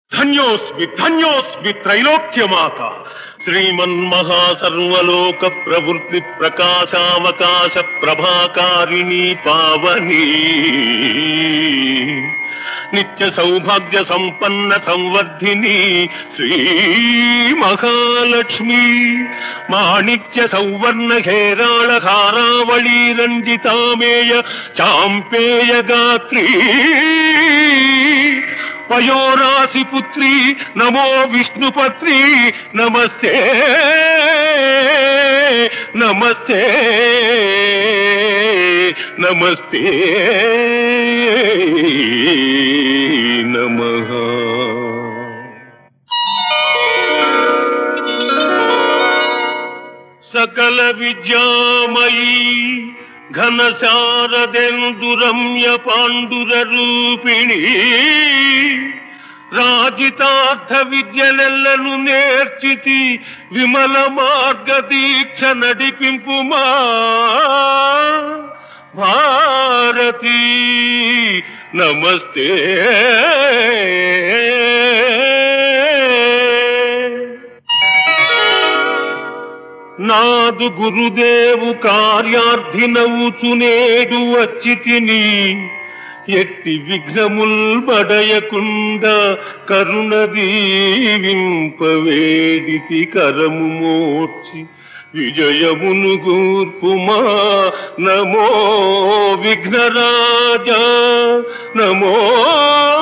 ధన్యోస్మి ధన్యోస్మి త్రైలోక్యమాత శ్రీమన్మహాసర్వలోక ప్రవృత్తి ప్రకాశావకాశ ప్రభాకారిణీ పావనీ నిత్య సౌభాగ్య సంపన్న సంవర్ధిని శ్రీ మహాలక్ష్మి మాణిక్య సౌవర్ణ హేరాళ హారావళీ రంజితామేయ చాంపేయ గాత్రీ పయోరాసి పుత్రి నమో విష్ణుపత్రి నమస్తే నమస్తే నమస్తే నమః. సకల విద్యామయీ ఘన శారదెందురమ్య పాండుర రూపిణి రాజితార్థ విద్యలెల్లను నేర్చితి విమల మార్గ దీక్ష నడిపింపుమా భారతి నమస్తే. నాదు గురుదేవు కార్యార్థినవుచు నేడు వచ్చి తిని ఎట్టి విఘ్నముల్ బడయకుండా కరుణ దీవింపవేడితి కరము మోర్చి విజయమును గూర్పుమా నమో విఘ్నరాజా నమో